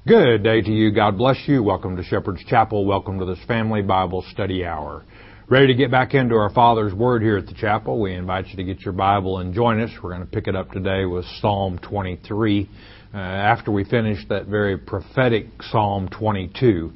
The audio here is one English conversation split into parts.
Good day to you. God bless you. Welcome to Shepherd's Chapel. Welcome to this Family Bible Study Hour. Ready to get back into our Father's Word here at the chapel. We invite you to get your Bible and join us. We're going to pick it up today with Psalm 23. After we finish that very prophetic Psalm 22.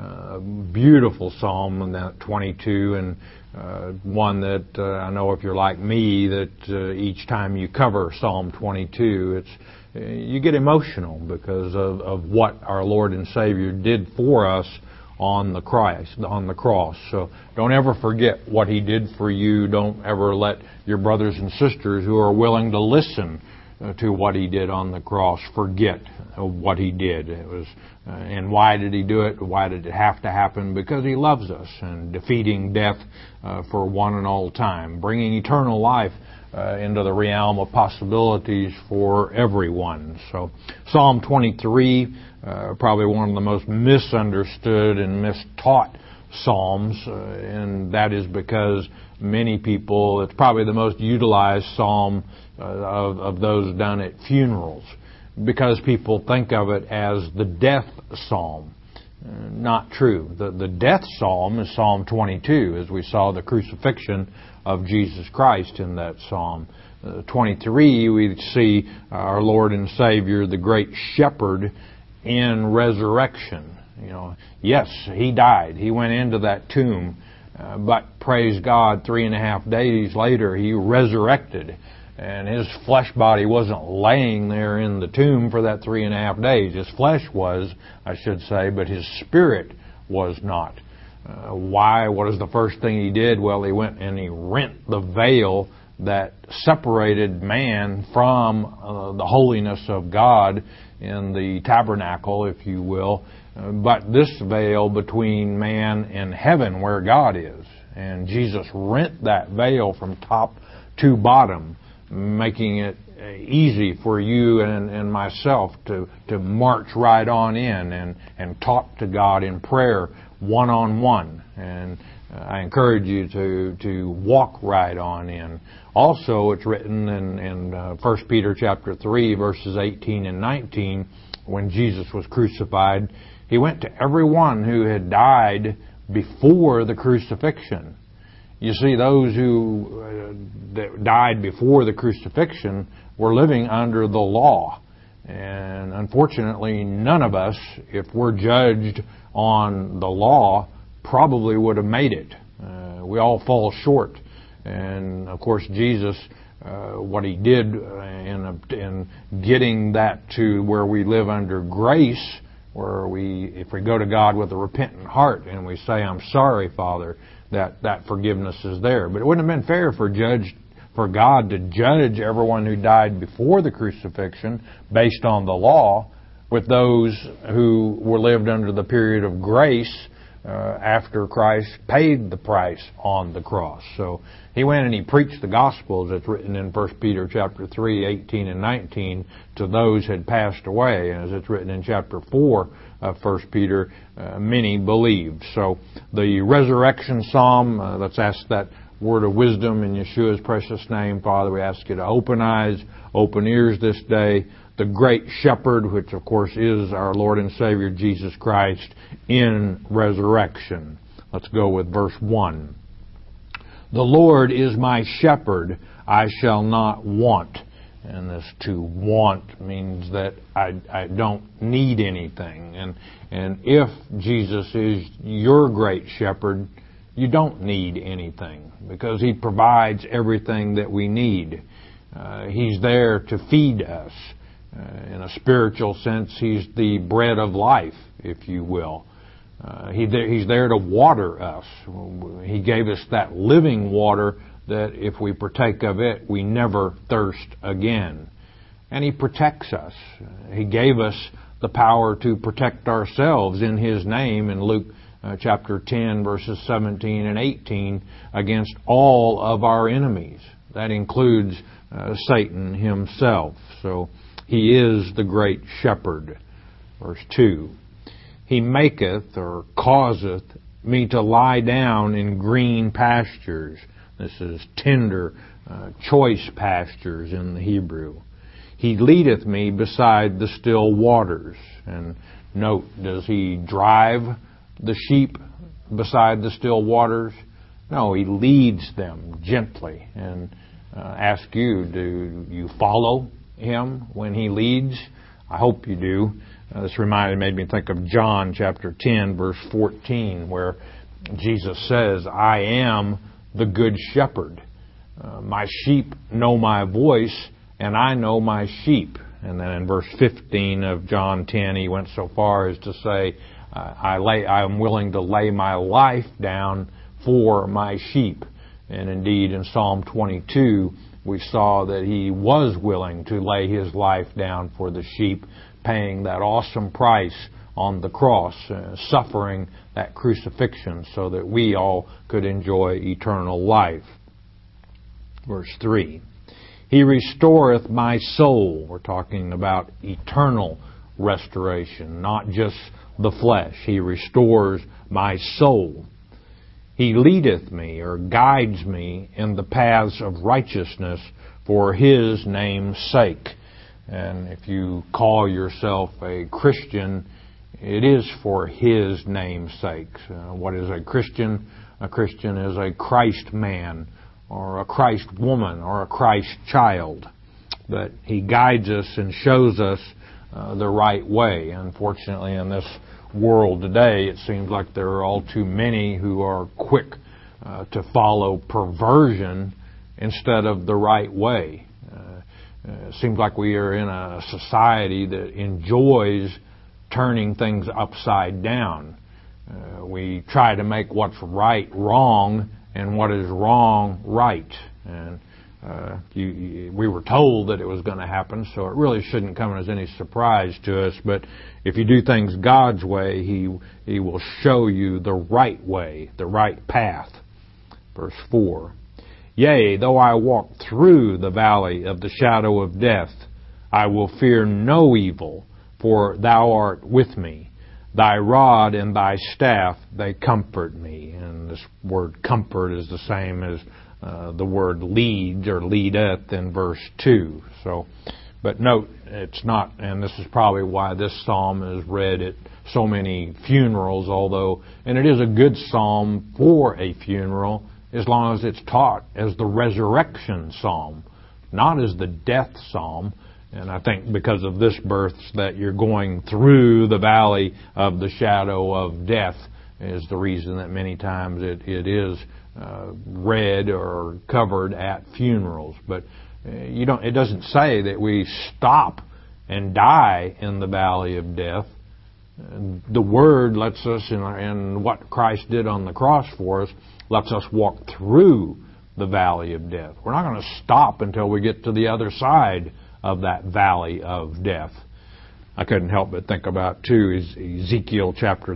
Beautiful Psalm in that 22, and one that I know if you're like me, that each time you cover Psalm 22, you get emotional because of what our Lord and Savior did for us on the cross. So don't ever forget what He did for you. Don't ever let your brothers and sisters who are willing to listen to what He did on the cross forget what He did. And why did He do it? Why did it have to happen? Because He loves us, and defeating death for one and all time, bringing eternal life into the realm of possibilities for everyone. So Psalm 23, probably one of the most misunderstood and mistaught Psalms, and that is because many people, it's probably the most utilized Psalm of those done at funerals, because people think of it as the death Psalm. Not true. The death Psalm is Psalm 22, as we saw the crucifixion of Jesus Christ in that Psalm. 23, we see our Lord and Savior, the great shepherd, in resurrection. Yes, He died. He went into that tomb, but praise God, 3.5 days later, He resurrected. And His flesh body wasn't laying there in the tomb for that 3.5 days. His flesh was, I should say, but His spirit was not. Why? What is the first thing He did? Well, He went and He rent the veil that separated man from the holiness of God in the tabernacle, if you will. But this veil between man and heaven, where God is. And Jesus rent that veil from top to bottom, making it easy for you and myself to march right on in and talk to God in prayer one-on-one. And I encourage you to walk right on in. Also, it's written in 1 Peter chapter 3, verses 18 and 19, when Jesus was crucified, He went to everyone who had died before the crucifixion. You see, those who that died before the crucifixion were living under the law. And unfortunately, none of us, if we're judged on the law, probably would have made it. We all fall short. And of course, Jesus, what He did in getting that to where we live under grace, where if we go to God with a repentant heart and we say, "I'm sorry, Father," that forgiveness is there. But it wouldn't have been fair for God to judge everyone who died before the crucifixion based on the law with those who were lived under the period of grace after Christ paid the price on the cross. So He went and He preached the gospel, as it's written in 1 Peter chapter 3, 18 and 19, to those who had passed away. And as it's written in chapter 4 of 1 Peter, many believed. So the resurrection psalm, let's ask that word of wisdom in Yeshua's precious name. Father, we ask You to open eyes, open ears this day. The great shepherd, which of course is our Lord and Savior Jesus Christ in resurrection. Let's go with verse 1. The Lord is my shepherd, I shall not want. And this to want means that I don't need anything. And if Jesus is your great shepherd, you don't need anything, because He provides everything that we need. He's there to feed us. In a spiritual sense, He's the bread of life, if you will. He's there to water us. He gave us that living water that if we partake of it, we never thirst again. And He protects us. He gave us the power to protect ourselves in His name in Luke chapter 10, verses 17 and 18, against all of our enemies. That includes Satan himself. So He is the great shepherd. Verse 2. He maketh or causeth me to lie down in green pastures. This is tender, choice pastures in the Hebrew. He leadeth me beside the still waters. And Note, does He drive the sheep beside the still waters? No, He leads them gently. And ask you, do you follow Him when He leads? I hope you do. This made me think of John chapter 10, verse 14, where Jesus says, I am the good shepherd. My sheep know my voice, and I know my sheep. And then in verse 15 of John 10, He went so far as to say, I am willing to lay my life down for my sheep. And indeed, in Psalm 22, we saw that He was willing to lay His life down for the sheep, paying that awesome price on the cross, suffering that crucifixion so that we all could enjoy eternal life. Verse 3, He restoreth my soul. We're talking about eternal restoration, not just the flesh. He restores my soul. He leadeth me, or guides me, in the paths of righteousness for His name's sake. And if you call yourself a Christian, it is for His name's sake. What is a Christian? A Christian is a Christ man, or a Christ woman, or a Christ child. But He guides us and shows us the right way. Unfortunately, in this world today, it seems like there are all too many who are quick to follow perversion instead of the right way. It seems like we are in a society that enjoys turning things upside down. We try to make what's right wrong and what is wrong right. And we were told that it was going to happen, so it really shouldn't come as any surprise to us. But if you do things God's way, He will show you the right way, the right path. Verse 4, Yea, though I walk through the valley of the shadow of death, I will fear no evil, for Thou art with me. Thy rod and Thy staff, they comfort me. And this word comfort is the same as the word leads or leadeth in verse 2. But note, it's not, and this is probably why this psalm is read at so many funerals, and it is a good psalm for a funeral, as long as it's taught as the resurrection psalm, not as the death psalm. And I think because of this birth, that you're going through the valley of the shadow of death is the reason that many times it is read or covered at funerals. But it doesn't say that we stop and die in the valley of death. The Word lets us, in what Christ did on the cross for us, lets us walk through the valley of death. We're not going to stop until we get to the other side of that valley of death. I couldn't help but think about, too, Ezekiel chapter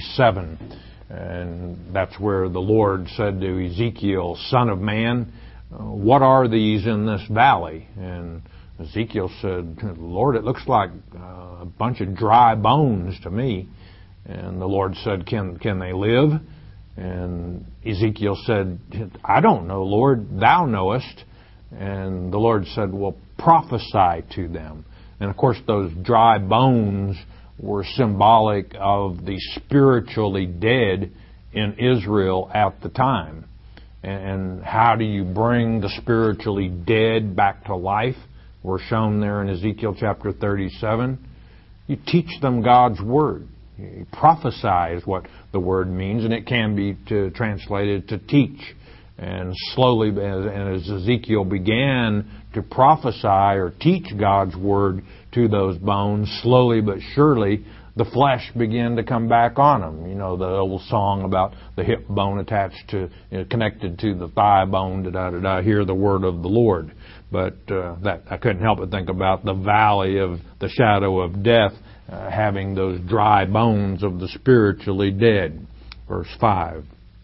37. And that's where the Lord said to Ezekiel, Son of man, what are these in this valley? And Ezekiel said, Lord, it looks like a bunch of dry bones to me. And the Lord said, Can they live? And Ezekiel said, I don't know, Lord, Thou knowest. And the Lord said, well, prophesy to them. And of course, those dry bones were symbolic of the spiritually dead in Israel at the time. And how do you bring the spiritually dead back to life? We're shown there in Ezekiel chapter 37. You teach them God's Word. You prophesy is what the word means, and it can be translated to teach. And slowly, as Ezekiel began to prophesy or teach God's Word to those bones, slowly but surely, the flesh began to come back on them. You know, the old song about the hip bone connected to the thigh bone, hear the word of the Lord. But that I couldn't help but think about the valley of the shadow of death, having those dry bones of the spiritually dead. Verse 5.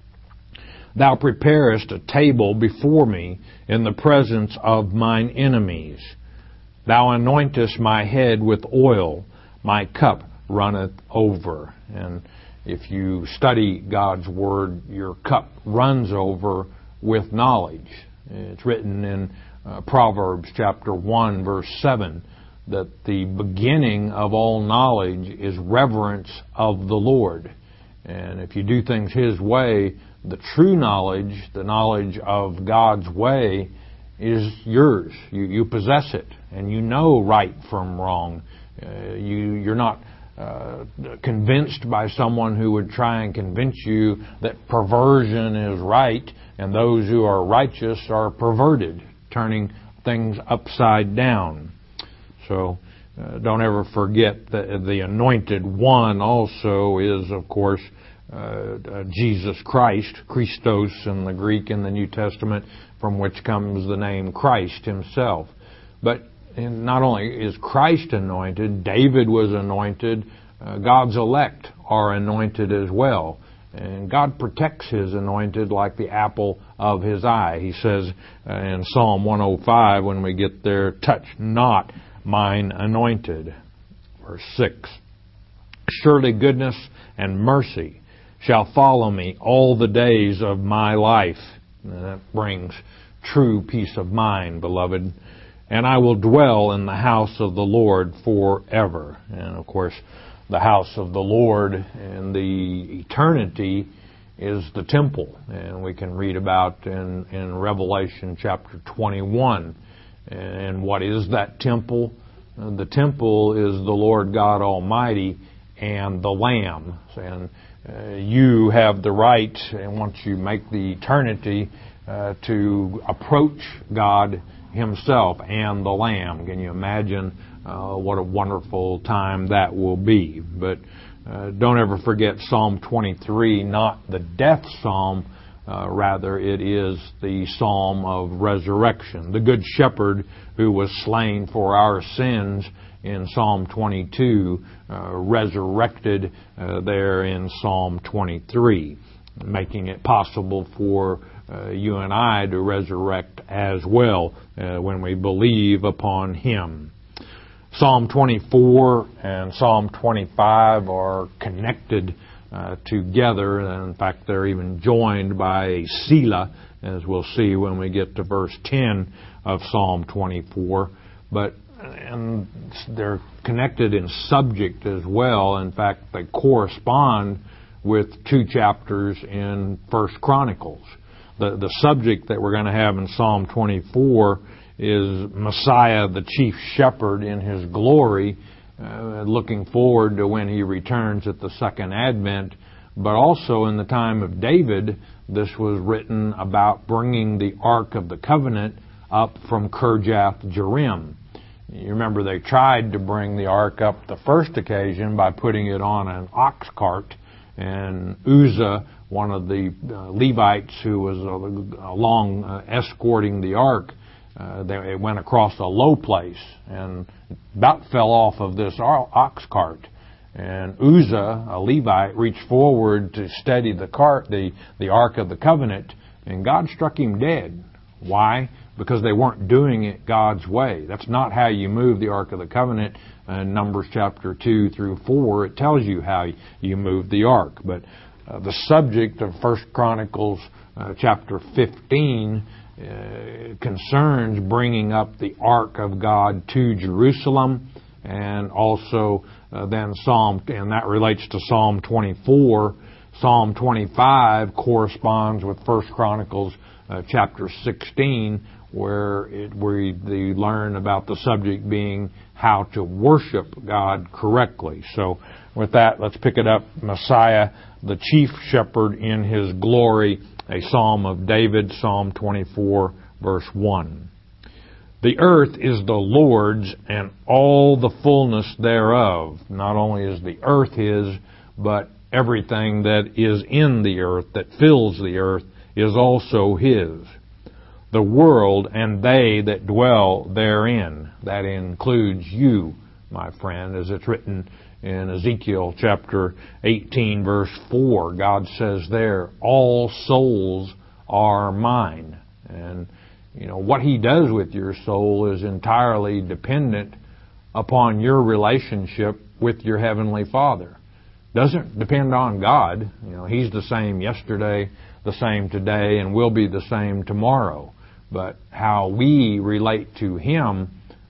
Thou preparest a table before me in the presence of mine enemies. Thou anointest my head with oil, my cup runneth over. And if you study God's Word, your cup runs over with knowledge. It's written in Proverbs chapter 1, verse 7. that the beginning of all knowledge is reverence of the Lord. And if you do things His way, the true knowledge, the knowledge of God's way, is yours. You possess it, and you know right from wrong. You're not convinced by someone who would try and convince you that perversion is right, and those who are righteous are perverted, turning things upside down. So don't ever forget that the Anointed One also is, of course, Jesus Christ, Christos in the Greek in the New Testament, from which comes the name Christ Himself. But not only is Christ anointed, David was anointed, God's elect are anointed as well. And God protects His anointed like the apple of His eye. He says in Psalm 105, when we get there, touch not mine anointed. Verse 6, surely goodness and mercy shall follow me all the days of my life. And that brings true peace of mind, beloved. And I will dwell in the house of the Lord forever. And of course, the house of the Lord in the eternity is the temple. And we can read about in Revelation chapter 21. And what is that temple? The temple is the Lord God Almighty and the Lamb. And you have the right, and once you make the eternity, to approach God Himself and the Lamb. Can you imagine what a wonderful time that will be? But don't ever forget Psalm 23, not the death psalm, rather it is the psalm of resurrection. The Good Shepherd who was slain for our sins in Psalm 22, resurrected there in Psalm 23, making it possible for you and I to resurrect as well when we believe upon Him. Psalm 24 and Psalm 25 are connected together. And in fact, they're even joined by a Selah, as we'll see when we get to verse 10 of Psalm 24. And they're connected in subject as well. In fact, they correspond with 2 chapters in 1 Chronicles. The subject that we're going to have in Psalm 24 is Messiah, the chief shepherd in His glory, looking forward to when He returns at the second advent. But also in the time of David, this was written about bringing the Ark of the Covenant up from Kirjath Jearim. You remember they tried to bring the Ark up the first occasion by putting it on an ox cart, and Uzzah, one of the Levites who was along escorting the Ark, it went across a low place and about fell off of this ox cart. And Uzzah, a Levite, reached forward to steady the Ark of the Covenant, and God struck him dead. Why? Because they weren't doing it God's way. That's not how you move the Ark of the Covenant. In Numbers chapter 2 through 4, it tells you how you move the Ark. But the subject of 1 Chronicles chapter 15 concerns bringing up the Ark of God to Jerusalem, and also then and that relates to Psalm 24. Psalm 25 corresponds with 1 Chronicles chapter 16, where we learn about the subject being how to worship God correctly. So with that, let's pick it up. Messiah, the chief shepherd in His glory, a psalm of David, Psalm 24, verse 1. The earth is the Lord's and all the fullness thereof. Not only is the earth His, but everything that is in the earth, that fills the earth, is also His. The world and they that dwell therein. That includes you, my friend, as it's written in Ezekiel chapter 18, verse 4. God says there, all souls are mine. And, what He does with your soul is entirely dependent upon your relationship with your Heavenly Father. Doesn't depend on God. He's the same yesterday, the same today, and will be the same tomorrow. But how we relate to Him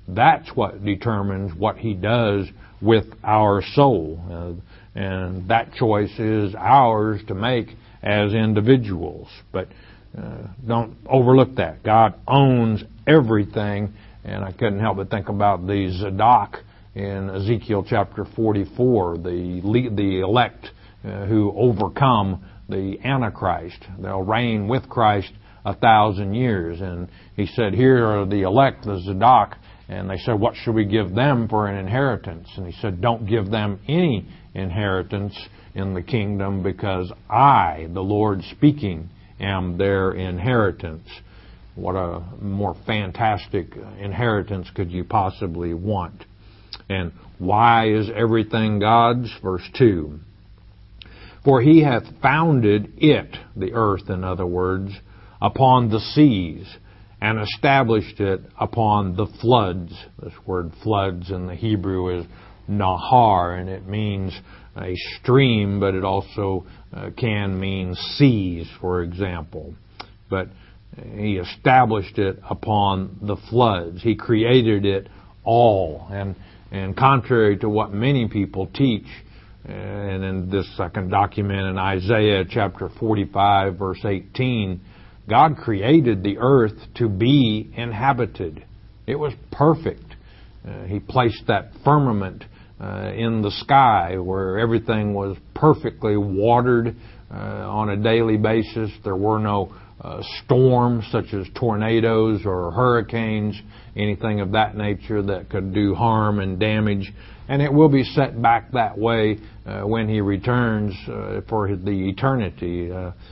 That's what determines what He does with our soul. And that choice is ours to make as individuals. But don't overlook that. God owns everything. And I couldn't help but think about the Zadok in Ezekiel chapter 44, the elect who overcome the Antichrist. They'll reign with Christ 1,000 years. And he said, here are the elect, the Zadok. And they said, what should we give them for an inheritance? And he said, don't give them any inheritance in the kingdom, because I, the Lord speaking, am their inheritance. What a more fantastic inheritance could you possibly want? And why is everything God's? Verse 2. For He hath founded it, the earth in other words, upon the seas, and established it upon the floods. This word floods in the Hebrew is nahar, and it means a stream, but it also can mean seas, for example. But He established it upon the floods. He created it all. And contrary to what many people teach, and in this I can document in Isaiah chapter 45, verse 18, God created the earth to be inhabited. It was perfect. He placed that firmament in the sky where everything was perfectly watered on a daily basis. There were no storms such as tornadoes or hurricanes, anything of that nature that could do harm and damage. And it will be set back that way when He returns for the eternity.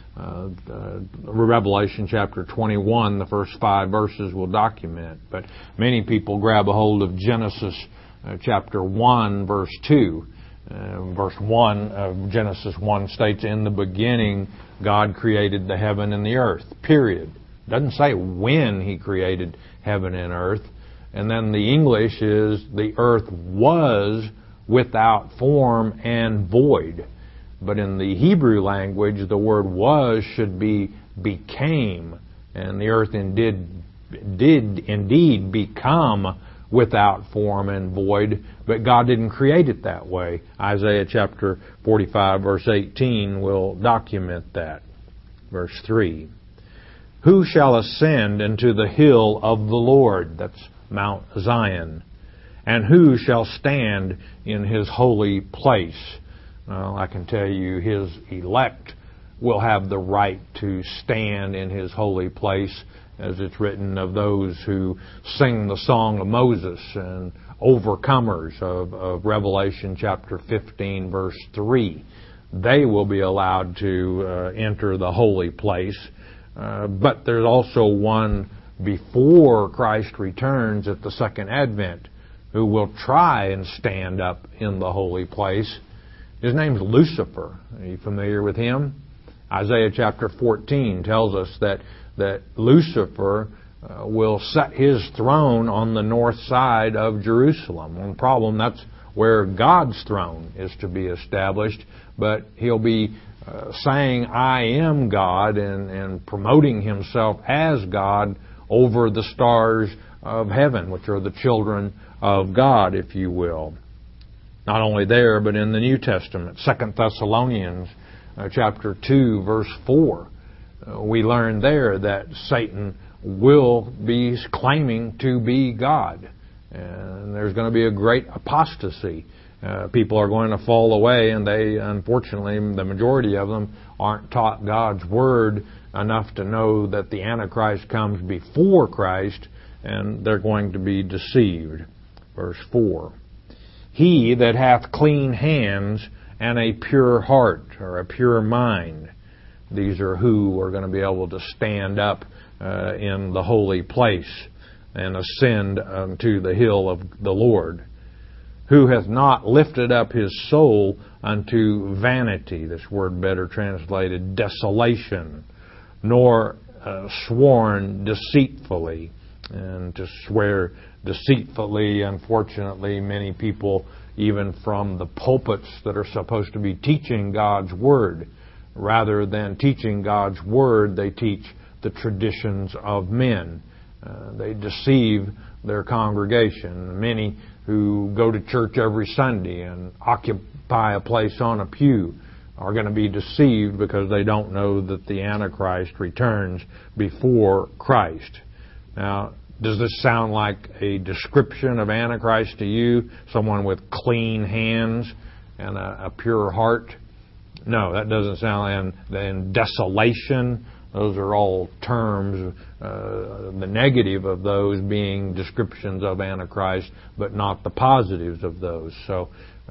Revelation chapter 21, the first 5 verses will document. But many people grab a hold of Genesis chapter 1, verse 2. Verse 1 of Genesis 1 states, in the beginning God created the heaven and the earth, period. Doesn't say when He created heaven and earth. And then the English is, the earth was without form and void. But in the Hebrew language, the word was should be became. And the earth did indeed become without form and void, but God didn't create it that way. Isaiah chapter 45, verse 18 will document that. Verse 3. Who shall ascend into the hill of the Lord? That's Mount Zion. And who shall stand in His holy place? Well, I can tell you His elect will have the right to stand in His holy place, as it's written of those who sing the song of Moses and overcomers of Revelation chapter 15, verse 3. They will be allowed to enter the holy place. But there's also one before Christ returns at the second advent who will try and stand up in the holy place. His name's Lucifer. Are you familiar with him? Isaiah chapter 14 tells us that Lucifer will set his throne on the north side of Jerusalem. And the problem, that's where God's throne is to be established. But he'll be saying, I am God, and promoting himself as God over the stars of heaven, which are the children of God, if you will. Not only there, but in the New Testament, 2 Thessalonians chapter 2, verse 4, we learn there that Satan will be claiming to be God. And there's going to be a great apostasy. People are going to fall away, and they, unfortunately, the majority of them aren't taught God's Word enough to know that the Antichrist comes before Christ, and they're going to be deceived. Verse 4. He that hath clean hands and a pure heart, or a pure mind. These are who are going to be able to stand up in the holy place and ascend unto the hill of the Lord. Who hath not lifted up his soul unto vanity, this word better translated desolation, nor sworn deceitfully. And to swear deceitfully, unfortunately, many people, even from the pulpits that are supposed to be teaching God's Word, rather than teaching God's Word, they teach the traditions of men. They deceive their congregation. Many who go to church every Sunday and occupy a place on a pew are going to be deceived because they don't know that the Antichrist returns before Christ. Now, does this sound like a description of Antichrist to you? Someone with clean hands and a pure heart? No, that doesn't sound. And desolation, those are all terms, the negative of those being descriptions of Antichrist, but not the positives of those. So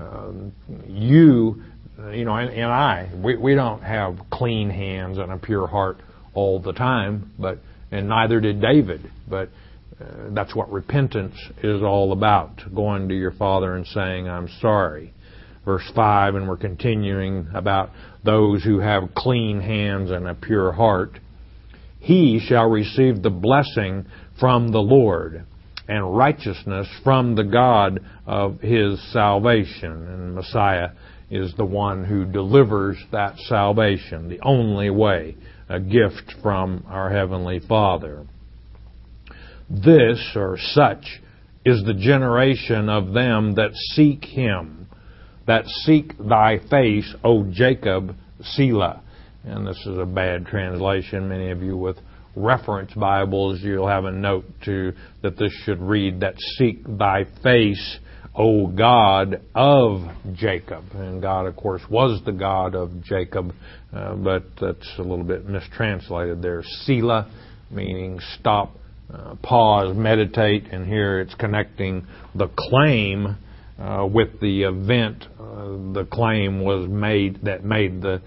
you know, and I, we don't have clean hands and a pure heart all the time, and neither did David. But that's what repentance is all about, going to your Father and saying, I'm sorry. Verse 5, and we're continuing about those who have clean hands and a pure heart. He shall receive the blessing from the Lord, and righteousness from the God of his salvation. And Messiah is the one who delivers that salvation, the only way, a gift from our Heavenly Father. This, or such, is the generation of them that seek him, that seek thy face, O Jacob, Selah. And this is a bad translation. Many of you with reference Bibles, you'll have a note that this should read, that seek thy face, O God of Jacob. And God, of course, was the God of Jacob, but that's a little bit mistranslated there. Selah, meaning stop, pause, meditate, and here it's connecting the claim with the event. The claim was made that made the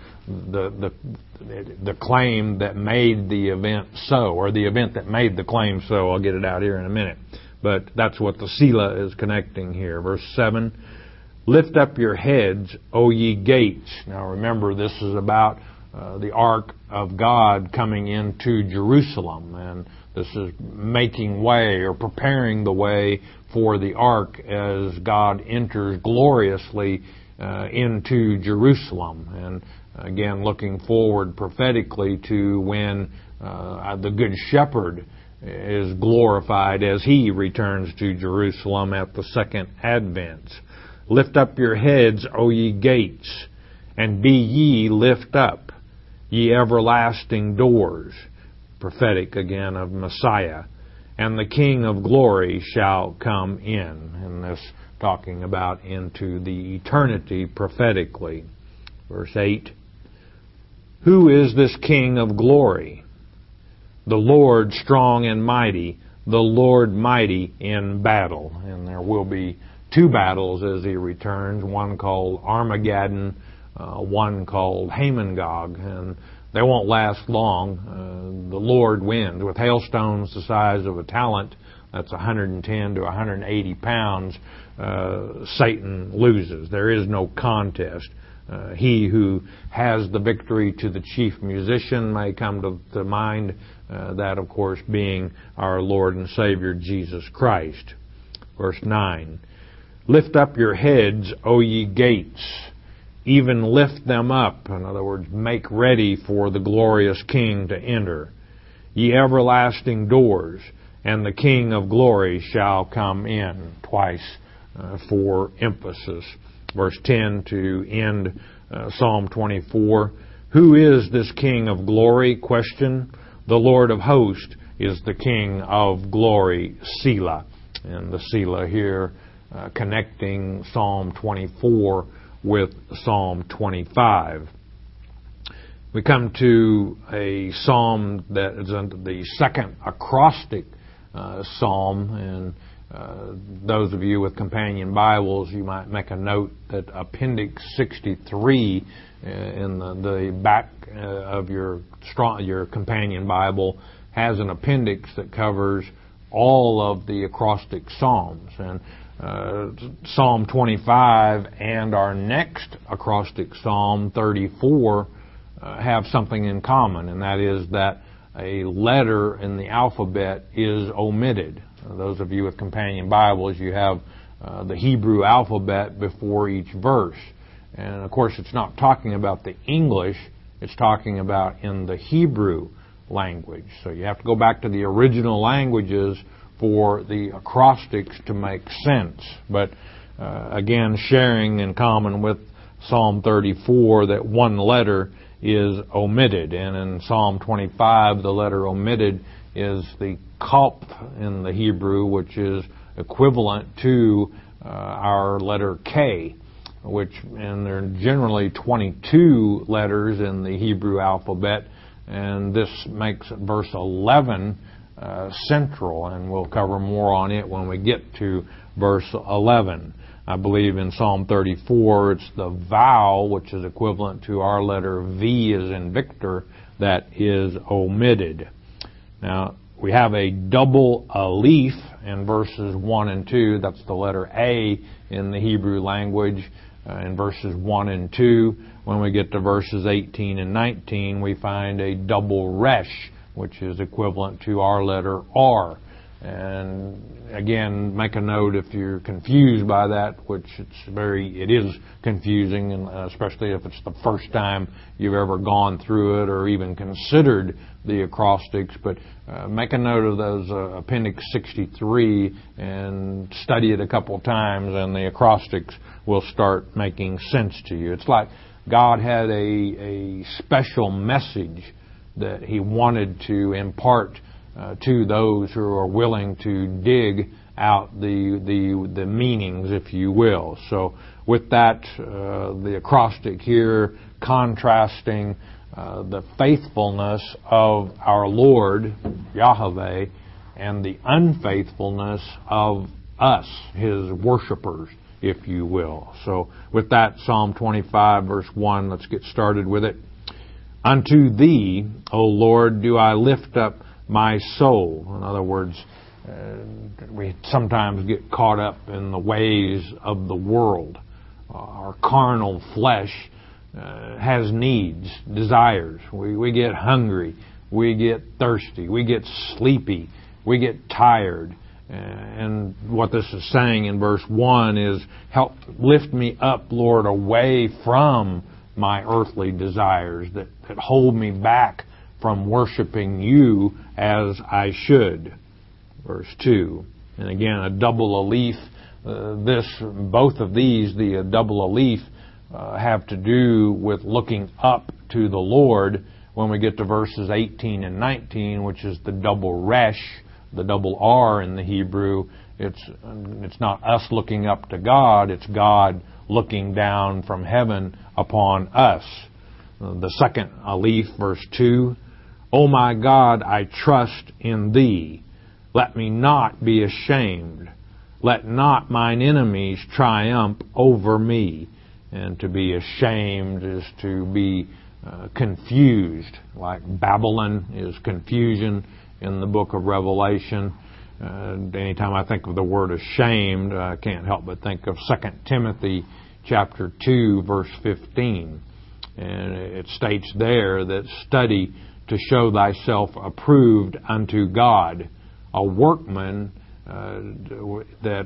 claim that made the event so, or the event that made the claim so. I'll get it out here in a minute. But that's what the Selah is connecting here. Verse 7, lift up your heads, O ye gates. Now remember, this is about the ark of God coming into Jerusalem. And this is making way, or preparing the way for the ark as God enters gloriously into Jerusalem. And again, looking forward prophetically to when the Good Shepherd is glorified as he returns to Jerusalem at the second advent. Lift up your heads, O ye gates, and be ye lift up, ye everlasting doors. Prophetic again of Messiah. And the King of glory shall come in. And this talking about into the eternity prophetically. Verse 8. Who is this King of glory? The Lord strong and mighty, the Lord mighty in battle. And there will be two battles as he returns, one called Armageddon, one called Hamongog. And they won't last long. The Lord wins. With hailstones the size of a talent, that's 110 to 180 pounds, Satan loses. There is no contest. He who has the victory to the chief musician may come to mind, that of course being our Lord and Savior Jesus Christ. Verse 9, lift up your heads, O ye gates, even lift them up. In other words, make ready for the glorious King to enter. Ye everlasting doors, and the King of glory shall come in. Twice for emphasis. Verse 10 to end Psalm 24. Who is this King of glory? Question. The Lord of hosts is the King of glory, Selah. And the Selah here connecting Psalm 24 with Psalm 25. We come to a psalm that is under the second acrostic psalm, and those of you with companion Bibles, you might make a note that Appendix 63 in the back of your companion Bible has an appendix that covers all of the acrostic psalms. And Psalm 25 and our next acrostic Psalm 34 have something in common, and that is that a letter in the alphabet is omitted. Those of you with companion Bibles, you have the Hebrew alphabet before each verse. And of course, it's not talking about the English, it's talking about in the Hebrew language. So you have to go back to the original languages for the acrostics to make sense. But again, sharing in common with Psalm 34 that one letter is omitted. And in Psalm 25, the letter omitted is the kaf in the Hebrew, which is equivalent to our letter K, and there are generally 22 letters in the Hebrew alphabet, and this makes verse 11 central, and we'll cover more on it when we get to verse 11. I believe in Psalm 34 it's the vowel, which is equivalent to our letter V as in Victor, that is omitted. Now, we have a double alef in verses 1 and 2. That's the letter A in the Hebrew language in verses 1 and 2. When we get to verses 18 and 19, we find a double resh, which is equivalent to our letter R. And again, make a note if you're confused by that, which it is confusing, and especially if it's the first time you've ever gone through it or even considered the acrostics. But make a note of those Appendix 63 and study it a couple of times, and the acrostics will start making sense to you. It's like God had a special message that He wanted to impart to those who are willing to dig out the meanings, if you will. So with that, the acrostic here contrasting the faithfulness of our Lord, Yahweh, and the unfaithfulness of us, His worshipers, if you will. So with that, Psalm 25, verse 1, let's get started with it. Unto Thee, O Lord, do I lift up my soul. In other words, we sometimes get caught up in the ways of the world. Our carnal flesh has needs, desires. We get hungry. We get thirsty. We get sleepy. We get tired. And what this is saying in verse 1 is, help lift me up, Lord, away from my earthly desires that hold me back from worshiping You as I should. Verse 2. And again, a double alef. Both of these, the double alef, have to do with looking up to the Lord. When we get to verses 18 and 19, which is the double resh, the double R in the Hebrew, it's not us looking up to God, it's God looking down from heaven upon us. The second alef, verse 2, O my God, I trust in Thee. Let me not be ashamed. Let not mine enemies triumph over me. And to be ashamed is to be confused, like Babylon is confusion in the book of Revelation. Anytime I think of the word ashamed, I can't help but think of 2 Timothy chapter 2, verse 15. And it states there that study to show thyself approved unto God, a workman that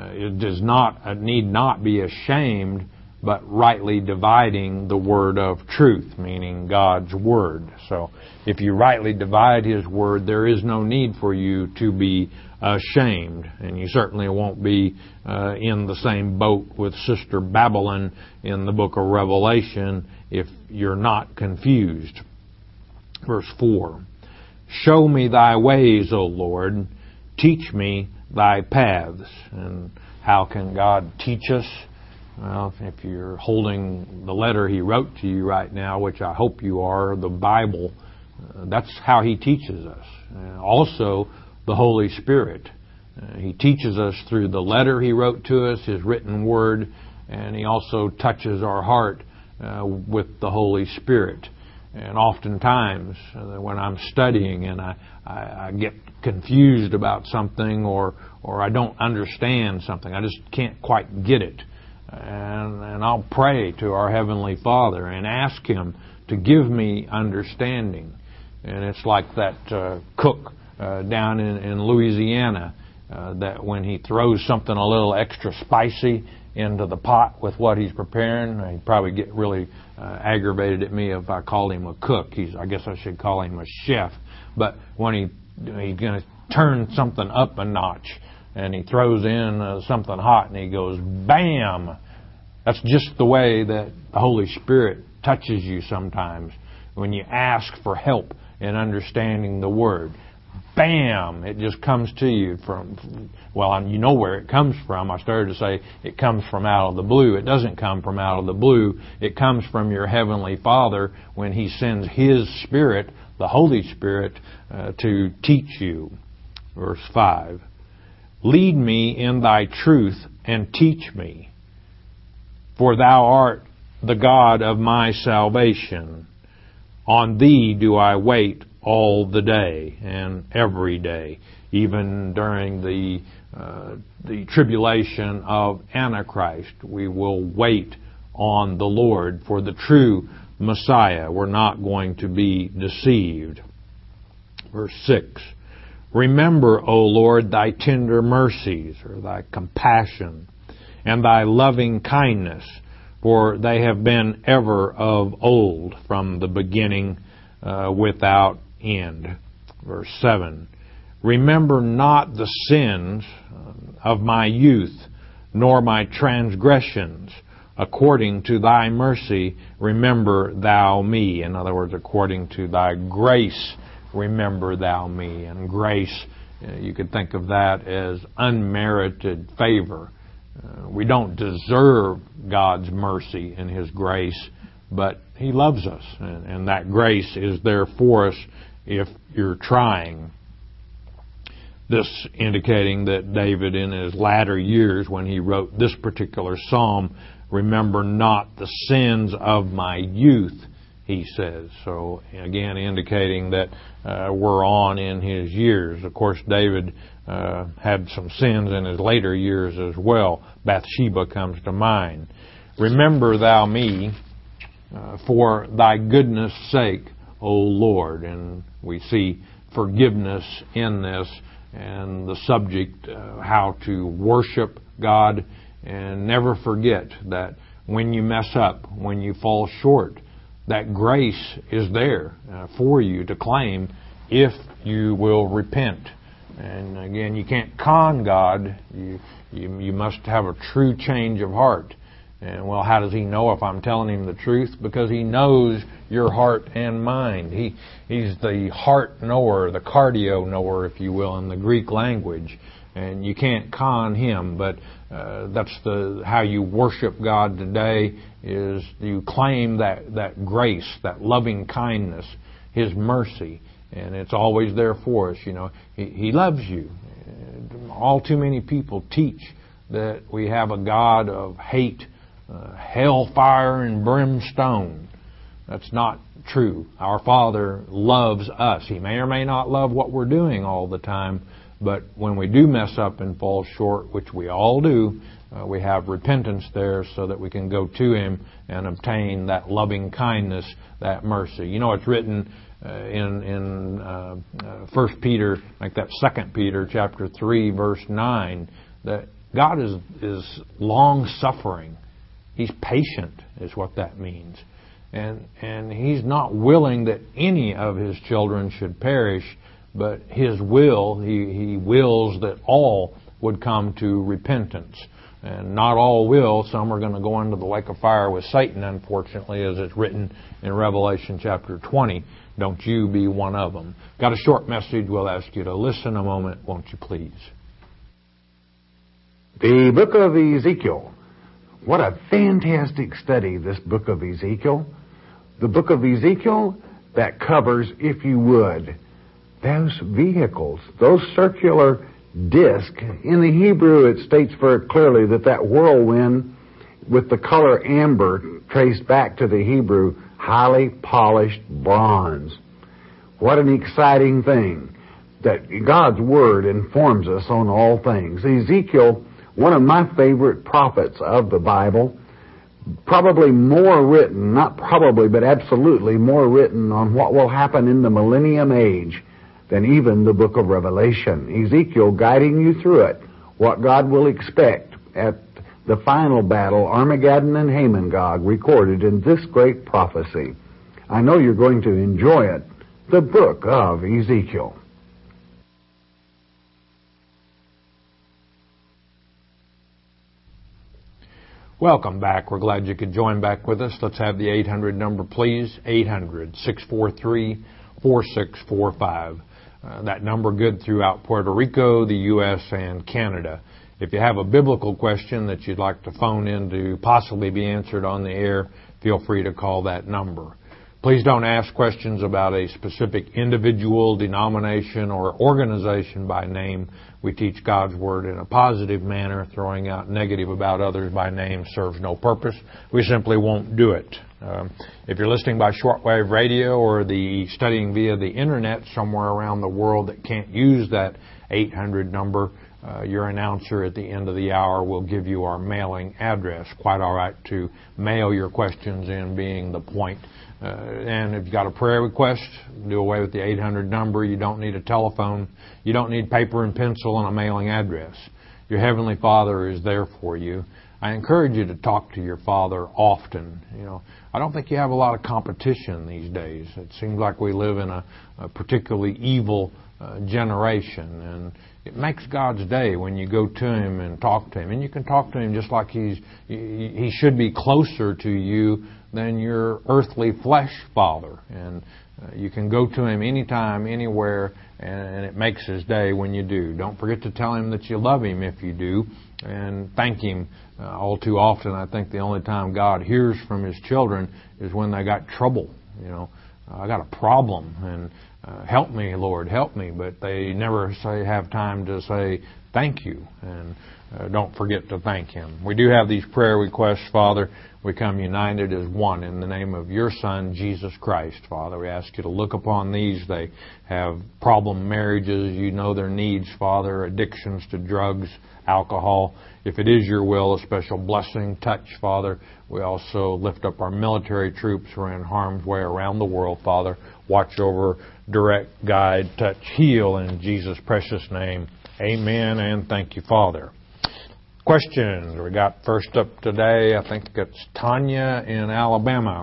need not be ashamed, but rightly dividing the word of truth, meaning God's word. So if you rightly divide His word, there is no need for you to be ashamed. And you certainly won't be in the same boat with Sister Babylon in the book of Revelation if you're not confused. Verse 4, show me Thy ways, O Lord. Teach me Thy paths. And how can God teach us? Well, if you're holding the letter He wrote to you right now, which I hope you are, the Bible, that's how He teaches us. Also, the Holy Spirit. He teaches us through the letter He wrote to us, His written word, and He also touches our heart with the Holy Spirit. And oftentimes, when I'm studying and I get confused about something or I don't understand something, I just can't quite get it. And I'll pray to our Heavenly Father and ask Him to give me understanding. And it's like that cook down in Louisiana that when he throws something a little extra spicy into the pot with what he's preparing. He'd probably get really aggravated at me if I called him a cook. I guess I should call him a chef. But when he's going to turn something up a notch, and he throws in something hot, and he goes, bam! That's just the way that the Holy Spirit touches you sometimes when you ask for help in understanding the Word. Bam! It just comes to you from, well, you know where it comes from. I started to say it comes from out of the blue. It doesn't come from out of the blue. It comes from your Heavenly Father when He sends His Spirit, the Holy Spirit, to teach you. Verse 5. Lead me in thy truth and teach me, for thou art the God of my salvation. On thee do I wait all the day and every day, even during the tribulation of Antichrist. We will wait on the Lord for the true Messiah. We're not going to be deceived. Verse 6. Remember, O Lord, thy tender mercies, or thy compassion, and thy loving kindness, for they have been ever of old, from the beginning without end. Verse 7. Remember not the sins of my youth, nor my transgressions. According to thy mercy, remember thou me. In other words, according to thy grace, remember thou me. And grace, you could think of that as unmerited favor. We don't deserve God's mercy and His grace, but He loves us, and that grace is there for us if you're trying. This indicating that David, in his latter years, when he wrote this particular psalm, remember not the sins of my youth, he says. So, again, indicating that we're on in his years. Of course, David had some sins in his later years as well. Bathsheba comes to mind. Remember thou me for thy goodness' sake, O Lord. And we see forgiveness in this, and the subject, how to worship God, and never forget that when you mess up, when you fall short, that grace is there for you to claim if you will repent. And again, you can't con God. You must have a true change of heart. And well, how does He know if I'm telling Him the truth? Because He knows your heart and mind. He's the heart knower, the cardio knower, if you will, in the Greek language. And you can't con Him, but that's how you worship God today, is you claim that grace, that loving kindness, His mercy. And it's always there for us, you know. He loves you. All too many people teach that we have a God of hate, hellfire and brimstone. That's not true. Our Father loves us. He may or may not love what we're doing all the time, but when we do mess up and fall short, which we all do, we have repentance there so that we can go to Him and obtain that loving kindness, that mercy. You know, it's written in 1 Peter, like that 2 Peter chapter 3, verse 9, that God is long-suffering. He's patient, is what that means. And He's not willing that any of His children should perish, but His will, He wills that all would come to repentance. And not all will. Some are going to go into the lake of fire with Satan, unfortunately, as it's written in Revelation chapter 20. Don't you be one of them. Got a short message. We'll ask you to listen a moment, won't you please? The book of Ezekiel. What a fantastic study, this book of Ezekiel. The book of Ezekiel that covers, if you would, those vehicles, those circular discs. In the Hebrew, it states very clearly that whirlwind with the color amber traced back to the Hebrew, highly polished bronze. What an exciting thing that God's Word informs us on all things. Ezekiel, one of my favorite prophets of the Bible, probably more written, not probably, but absolutely more written on what will happen in the millennium age than even the book of Revelation. Ezekiel guiding you through it, what God will expect at the final battle, Armageddon and Hamon-Gog, recorded in this great prophecy. I know you're going to enjoy it. The book of Ezekiel. Welcome back. We're glad you could join back with us. Let's have the 800 number, please. 800-643-4645. That number good throughout Puerto Rico, the U.S., and Canada. If you have a biblical question that you'd like to phone in to possibly be answered on the air, feel free to call that number. Please don't ask questions about a specific individual, denomination, or organization by name. We teach God's Word in a positive manner. Throwing out negative about others by name serves no purpose. We simply won't do it. If you're listening by shortwave radio or studying via the Internet somewhere around the world that can't use that 800 number, your announcer at the end of the hour will give you our mailing address. Quite all right to mail your questions in, being the point. And if you've got a prayer request, do away with the 800 number. You don't need a telephone. You don't need paper and pencil and a mailing address. Your Heavenly Father is there for you. I encourage you to talk to your Father often. I don't think you have a lot of competition these days. It seems like we live in a particularly evil generation, and it makes God's day when you go to Him and talk to Him. And you can talk to Him just like He should be closer to you than your earthly flesh father. And you can go to Him anytime, anywhere, and it makes His day when you do. Don't forget to tell Him that you love Him if you do, and thank Him. All too often, I think the only time God hears from His children is when they got trouble. I got a problem, and help me, Lord, help me. But they never have time to say thank you, and don't forget to thank Him. We do have these prayer requests, Father. We come united as one in the name of Your Son, Jesus Christ, Father. We ask You to look upon these. They have problem marriages. You know their needs, Father, addictions to drugs, alcohol. If it is Your will, a special blessing, touch, Father. We also lift up our military troops who are in harm's way around the world, Father. Watch over, direct, guide, touch, heal in Jesus' precious name. Amen, and thank You, Father. Questions we got first up today. I think it's Tanya in Alabama.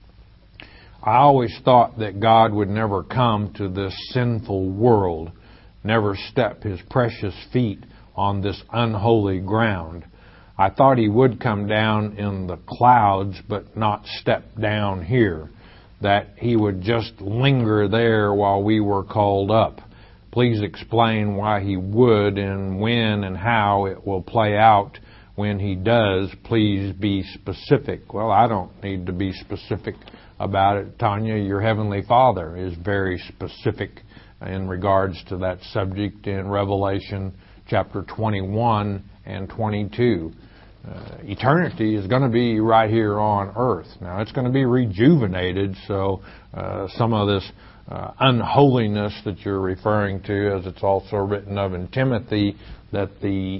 I always thought that God would never come to this sinful world, never step His precious feet on this unholy ground. I thought He would come down in the clouds, but not step down here, that He would just linger there while we were called up. Please explain why He would, and when and how it will play out when He does. Please be specific. Well, I don't need to be specific about it, Tanya. Your Heavenly Father is very specific in regards to that subject in Revelation chapter 21 and 22. Eternity is going to be right here on earth. Now, it's going to be rejuvenated, so some of this unholiness that you're referring to, as it's also written of in Timothy, that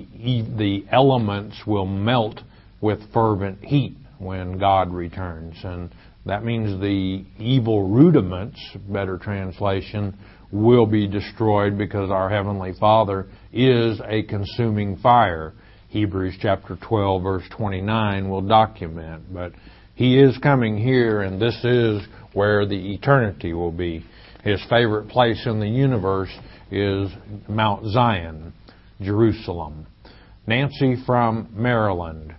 the elements will melt with fervent heat when God returns. And that means the evil rudiments, better translation, will be destroyed because our Heavenly Father is a consuming fire. Hebrews chapter 12, verse 29 will document. But He is coming here, and this is where the eternity will be. His favorite place in the universe is Mount Zion, Jerusalem. Nancy from Maryland.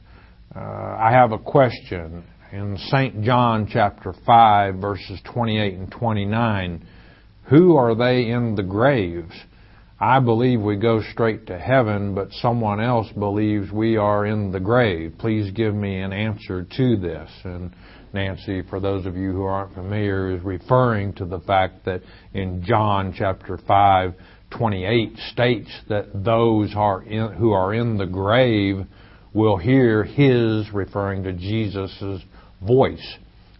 I have a question. In St. John chapter 5, verses 28 and 29, who are they in the graves? I believe we go straight to heaven, but someone else believes we are in the grave. Please give me an answer to this. And Nancy, for those of you who aren't familiar, is referring to the fact that in John chapter 5, 28 states that those who are in the grave will hear His, referring to Jesus' voice.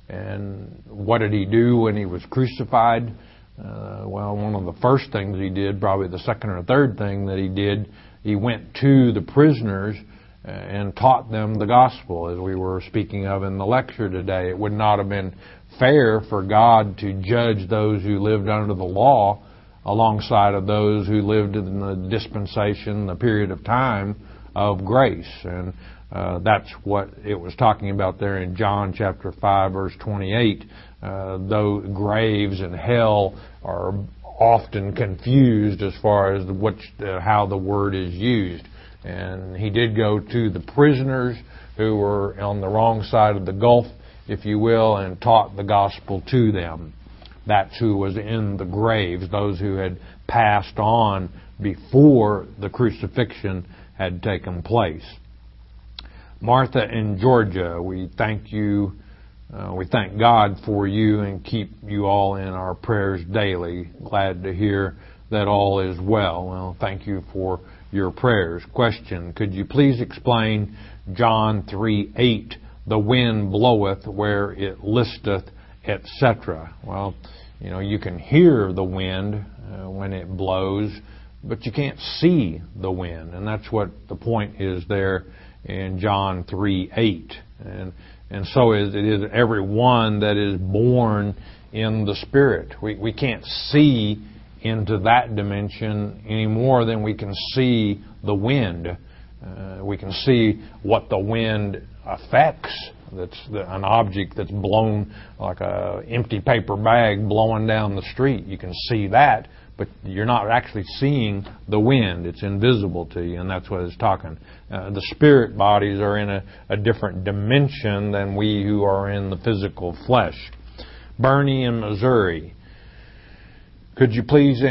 And what did He do when He was crucified? Well, one of the first things He did, probably the second or third thing that He did, He went to the prisoners and taught them the gospel, as we were speaking of in the lecture today. It would not have been fair for God to judge those who lived under the law alongside of those who lived in the dispensation, the period of time of grace. And That's what it was talking about there in John chapter 5, verse 28. Though graves and hell are often confused as far as how the word is used. And he did go to the prisoners who were on the wrong side of the gulf, if you will, and taught the gospel to them. That's who was in the graves, those who had passed on before the crucifixion had taken place. Martha in Georgia, we thank you. We thank God for you and keep you all in our prayers daily. Glad to hear that all is well. Well, thank you for your prayers. Question, could you please explain John 3:8, the wind bloweth where it listeth, etc.? Well, you can hear the wind when it blows, but you can't see the wind. And that's what the point is there in John 3:8. And so it is everyone that is born in the Spirit. We can't see into that dimension any more than we can see the wind. We can see what the wind affects. That's an object that's blown like an empty paper bag blowing down the street. You can see that, but you're not actually seeing the wind. It's invisible to you, and that's what it's talking. The spirit bodies are in a different dimension than we who are in the physical flesh. Bernie in Missouri. Could you please,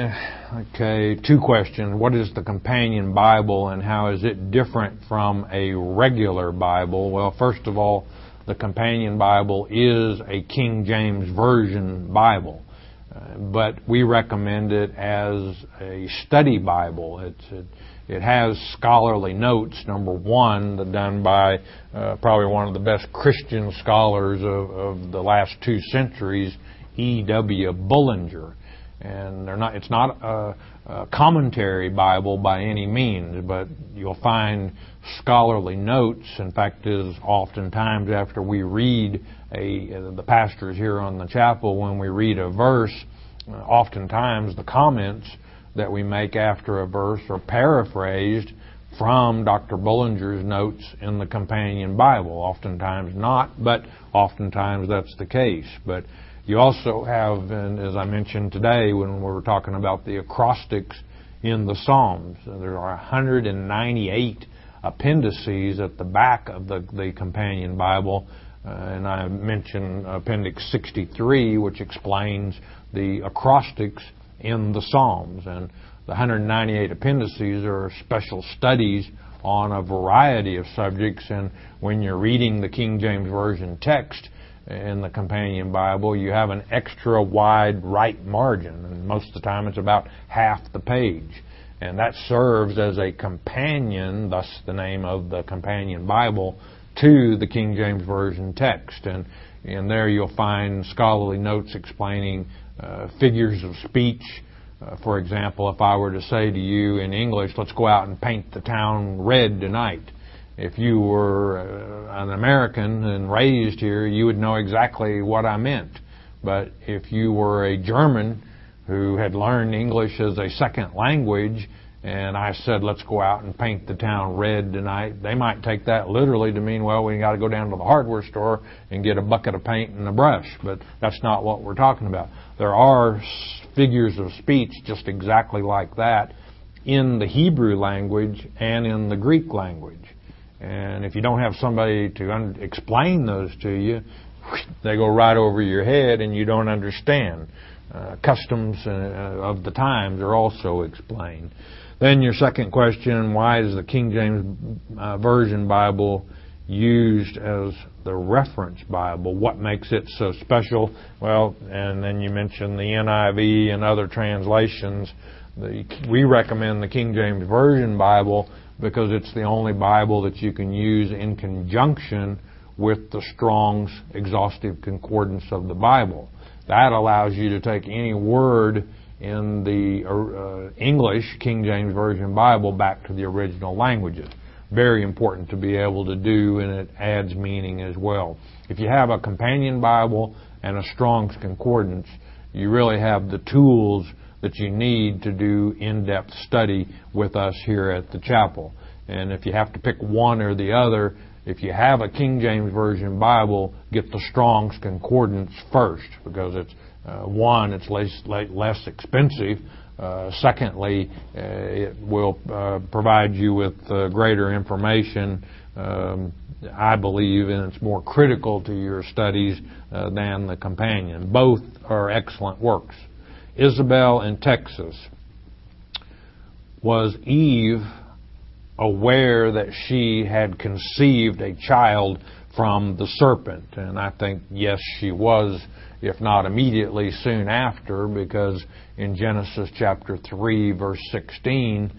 two questions. What is the Companion Bible and how is it different from a regular Bible? Well, first of all, the Companion Bible is a King James Version Bible, but we recommend it as a study Bible. It has scholarly notes, number one, done by probably one of the best Christian scholars of the last 2 centuries, E.W. Bullinger. And it's not a commentary Bible by any means, but you'll find scholarly notes. In fact, is oftentimes after we read the pastors here on the chapel, when we read a verse, oftentimes the comments that we make after a verse are paraphrased from Dr. Bullinger's notes in the Companion Bible. Oftentimes not, but oftentimes that's the case. But you also have, and as I mentioned today when we were talking about the acrostics in the Psalms, there are 198 appendices at the back of the Companion Bible, and I mentioned Appendix 63, which explains the acrostics in the Psalms. And the 198 appendices are special studies on a variety of subjects, and when you're reading the King James Version text in the Companion Bible, you have an extra wide right margin, and most of the time it's about half the page. And that serves as a companion, thus the name of the Companion Bible, to the King James Version text. And there you'll find scholarly notes explaining figures of speech. For example, if I were to say to you in English, let's go out and paint the town red tonight. If you were an American and raised here, you would know exactly what I meant. But if you were a German who had learned English as a second language, and I said, let's go out and paint the town red tonight, they might take that literally to mean, well, we got to go down to the hardware store and get a bucket of paint and a brush. But that's not what we're talking about. There are figures of speech just exactly like that in the Hebrew language and in the Greek language. And if you don't have somebody to explain those to you, they go right over your head and you don't understand. Customs of the times are also explained. Then your second question, why is the King James Version Bible used as the reference Bible? What makes it so special? Well, and then you mentioned the NIV and other translations. We recommend the King James Version Bible because it's the only Bible that you can use in conjunction with the Strong's Exhaustive Concordance of the Bible. That allows you to take any word in the English King James Version Bible back to the original languages. Very important to be able to do, and it adds meaning as well. If you have a companion Bible and a Strong's Concordance, you really have the tools that you need to do in-depth study with us here at the chapel. And if you have to pick one or the other, if you have a King James Version Bible, get the Strong's Concordance first, because it's one, it's less expensive. Secondly, it will provide you with greater information, I believe, and it's more critical to your studies than the companion. Both are excellent works. Isabel in Texas. Was Eve aware that she had conceived a child from the serpent? And I think, yes, she was, if not immediately, soon after, because in Genesis chapter 3, verse 16,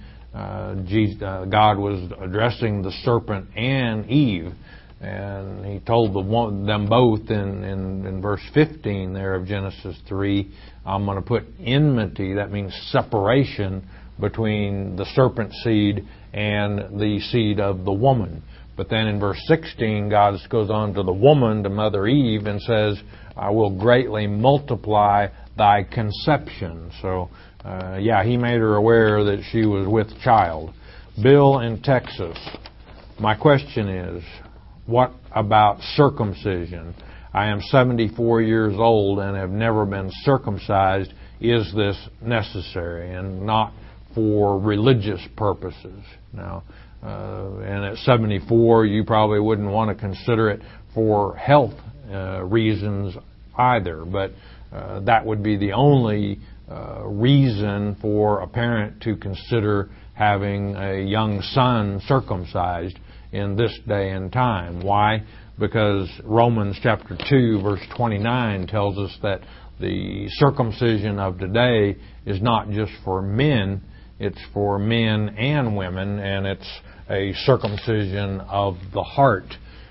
God was addressing the serpent and Eve, and He told them both in verse 15 there of Genesis 3, I'm going to put enmity, that means separation, between the serpent seed and the seed of the woman. But then in verse 16, God goes on to the woman, to Mother Eve, and says, I will greatly multiply thy conception. So, He made her aware that she was with child. Bill in Texas. My question is, what about circumcision? I am 74 years old and have never been circumcised. Is this necessary? And not for religious purposes. Now, and at 74, you probably wouldn't want to consider it for health reasons either, but that would be the only reason for a parent to consider having a young son circumcised in this day and time. Why? Because Romans chapter 2, verse 29 tells us that the circumcision of today is not just for men, it's for men and women, and it's a circumcision of the heart.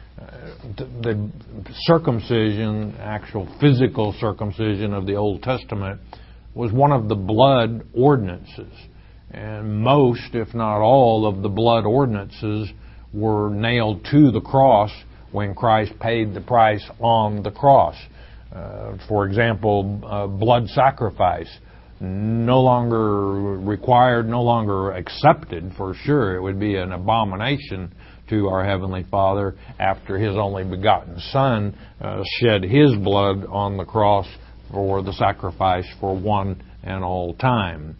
The circumcision, actual physical circumcision of the Old Testament, was one of the blood ordinances. And most, if not all, of the blood ordinances were nailed to the cross when Christ paid the price on the cross. For example, blood sacrifice. No longer required, no longer accepted, for sure. It would be an abomination to our Heavenly Father after His only begotten Son shed His blood on the cross for the sacrifice for one and all time.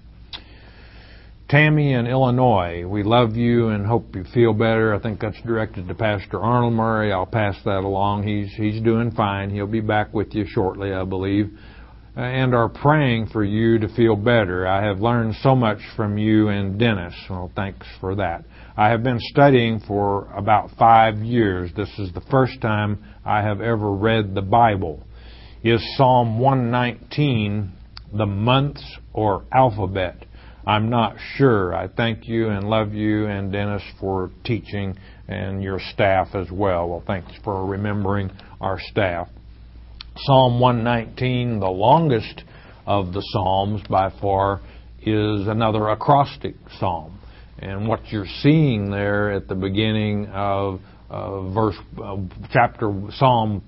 Tammy in Illinois, we love you and hope you feel better. I think that's directed to Pastor Arnold Murray. I'll pass that along. He's doing fine. He'll be back with you shortly, I believe. And are praying for you to feel better. I have learned so much from you and Dennis. Well, thanks for that. I have been studying for about 5 years. This is the first time I have ever read the Bible. Is Psalm 119 the months or alphabet? I'm not sure. I thank you and love you and Dennis for teaching, and your staff as well. Well, thanks for remembering our staff. Psalm 119, the longest of the Psalms by far, is another acrostic psalm. And what you're seeing there at the beginning of Psalm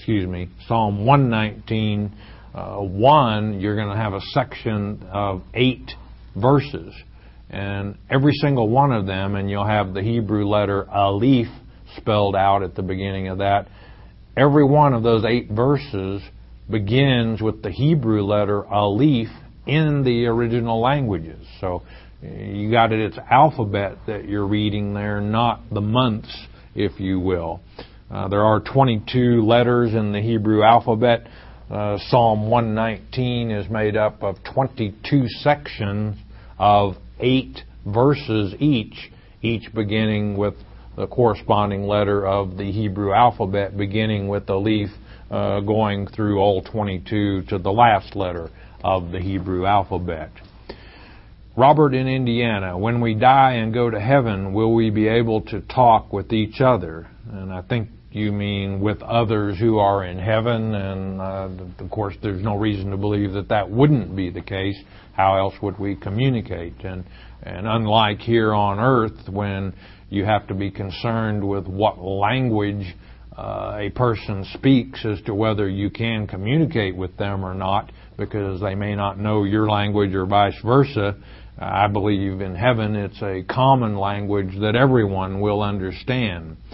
119, 1, you're going to have a section of 8 verses. And every single one of them, and you'll have the Hebrew letter Aleph spelled out at the beginning of that. Every one of those 8 verses begins with the Hebrew letter Aleph in the original languages. So you got it, it's alphabet that you're reading there, not the months, if you will. There are 22 letters in the Hebrew alphabet. Psalm 119 is made up of 22 sections of 8 verses each beginning with the corresponding letter of the Hebrew alphabet, beginning with Aleph, going through all 22 to the last letter of the Hebrew alphabet. Robert in Indiana, when we die and go to heaven, will we be able to talk with each other? And I think you mean with others who are in heaven, and of course there's no reason to believe that wouldn't be the case. How else would we communicate? And unlike here on earth, when you have to be concerned with what language a person speaks as to whether you can communicate with them or not, because they may not know your language or vice versa. I believe in heaven it's a common language that everyone will understand.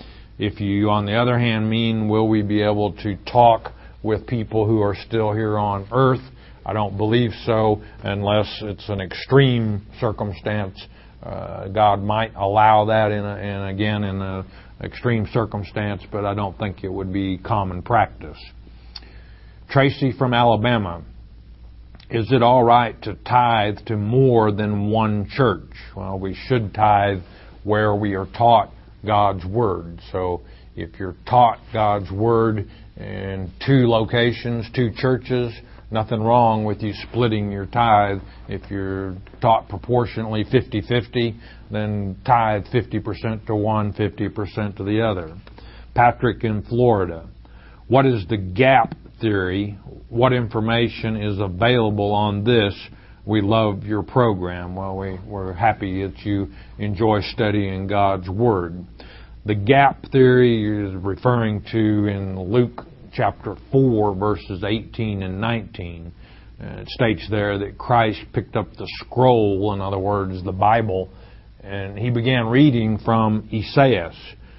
If you, on the other hand, mean will we be able to talk with people who are still here on earth, I don't believe so, unless it's an extreme circumstance. God might allow that in an extreme circumstance, but I don't think it would be common practice. Tracy from Alabama. Is it all right to tithe to more than one church? Well, we should tithe where we are taught God's Word. So if you're taught God's Word in 2 locations, 2 churches, nothing wrong with you splitting your tithe. If you're taught proportionally 50-50, then tithe 50% to one, 50% to the other. Patrick in Florida. What is the gap theory? What information is available on this? We love your program. Well, we're happy that you enjoy studying God's Word. The gap theory is referring to in Luke chapter 4, verses 18 and 19. It states there that Christ picked up the scroll, in other words, the Bible, and he began reading from Isaiah,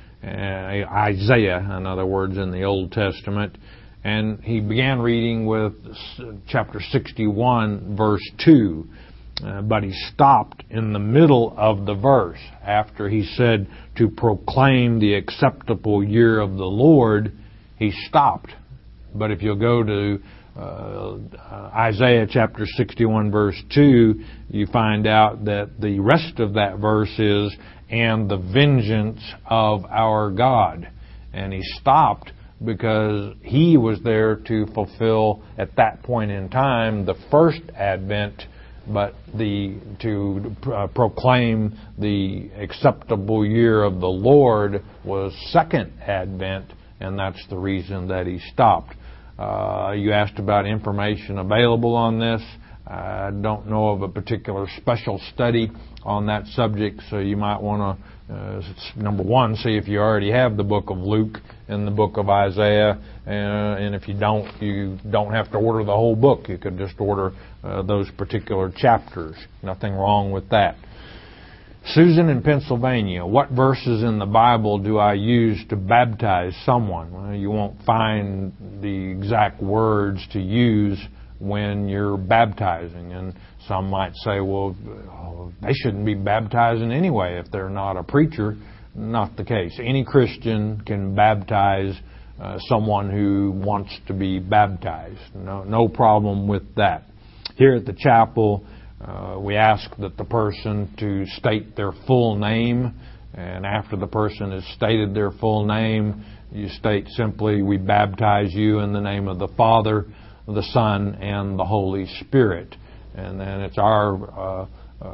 in other words, in the Old Testament. And he began reading with chapter 61, verse 2. But he stopped in the middle of the verse after he said to proclaim the acceptable year of the Lord. He stopped. But if you'll go to Isaiah chapter 61, verse 2, you find out that the rest of that verse is, and the vengeance of our God. And he stopped because he was there to fulfill, at that point in time, the first advent, but to proclaim the acceptable year of the Lord was second advent, and that's the reason that he stopped. You asked about information available on this. I don't know of a particular special study on that subject, so you might want to, number one, see if you already have the book of Luke and the book of Isaiah, and if you don't have to order the whole book. You could just order those particular chapters. Nothing wrong with that. Susan in Pennsylvania, what verses in the Bible do I use to baptize someone? Well, you won't find the exact words to use when you're baptizing. And some might say, well, they shouldn't be baptizing anyway if they're not a preacher. Not the case. Any Christian can baptize someone who wants to be baptized. No problem with that. Here at the chapel, we ask that the person to state their full name, and after the person has stated their full name, you state simply, we baptize you in the name of the Father, the Son, and the Holy Spirit. And then it's our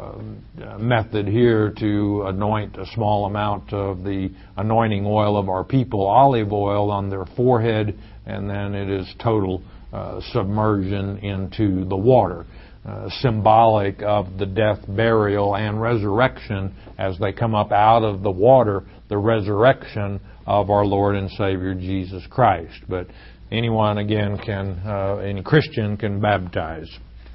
method here to anoint a small amount of the anointing oil of our people, olive oil, on their forehead, and then it is total submersion into the water. Symbolic of the death, burial, and resurrection as they come up out of the water, the resurrection of our Lord and Savior Jesus Christ. But anyone, again, any Christian can baptize.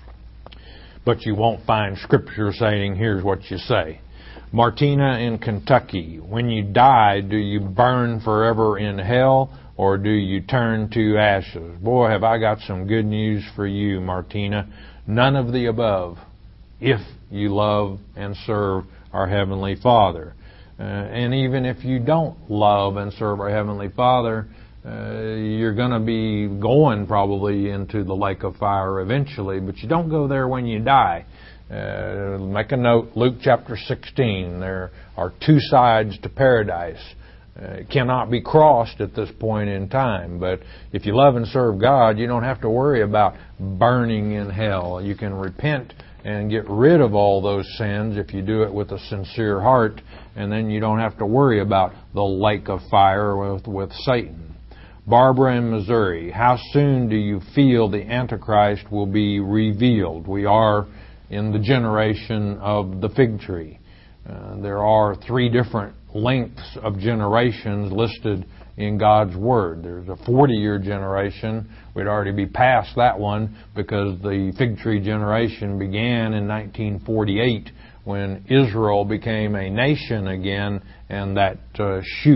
But you won't find Scripture saying, here's what you say. Martina in Kentucky, when you die, do you burn forever in hell, or do you turn to ashes? Boy, have I got some good news for you, Martina. None of the above, if you love and serve our Heavenly Father. And even if you don't love and serve our Heavenly Father, you're going to be going probably into the lake of fire eventually, but you don't go there when you die. Make a note, Luke chapter 16, there are 2 sides to paradise. It cannot be crossed at this point in time. But if you love and serve God, you don't have to worry about burning in hell. You can repent and get rid of all those sins if you do it with a sincere heart, and then you don't have to worry about the lake of fire with Satan. Barbara in Missouri, how soon do you feel the Antichrist will be revealed? We are in the generation of the fig tree. There are 3 different lengths of generations listed in God's Word. There's a 40-year generation. We'd already be past that one because the fig tree generation began in 1948 when Israel became a nation again, and that shoot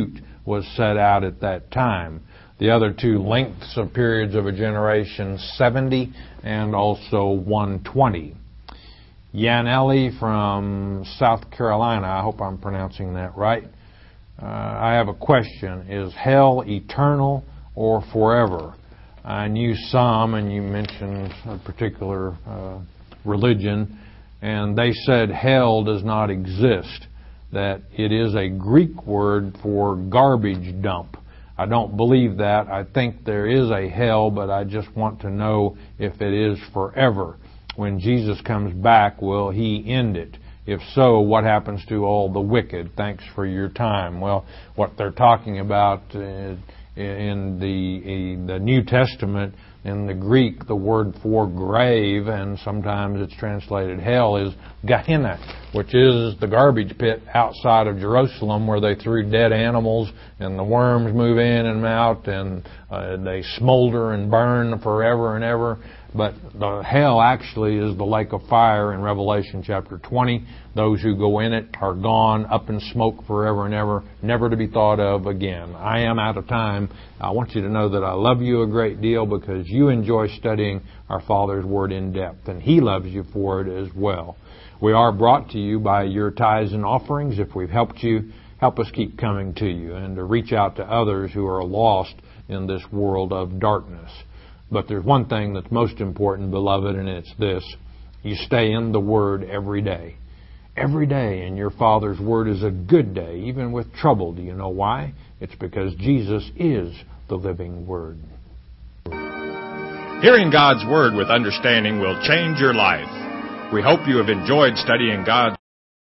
was set out at that time. The other two lengths of periods of a generation, 70 and also 120. Yaneli from South Carolina, I hope I'm pronouncing that right. I have a question. Is hell eternal or forever? I knew some, and you mentioned a particular religion, and they said hell does not exist, that it is a Greek word for garbage dump. I don't believe that. I think there is a hell, but I just want to know if it is forever. When Jesus comes back, will He end it? If so, what happens to all the wicked? Thanks for your time. Well, what they're talking about in the New Testament, in the Greek, the word for grave, and sometimes it's translated hell, is Gehenna, which is the garbage pit outside of Jerusalem where they threw dead animals and the worms move in and out and they smolder and burn forever and ever. But the hell actually is the lake of fire in Revelation chapter 20. Those who go in it are gone up in smoke forever and ever, never to be thought of again. I am out of time. I want you to know that I love you a great deal because you enjoy studying our Father's Word in depth, and He loves you for it as well. We are brought to you by your tithes and offerings. If we've helped you, help us keep coming to you and to reach out to others who are lost in this world of darkness. But there's one thing that's most important, beloved, and it's this. You stay in the Word every day. Every day in your Father's Word is a good day, even with trouble. Do you know why? It's because Jesus is the living Word. Hearing God's Word with understanding will change your life. We hope you have enjoyed studying God's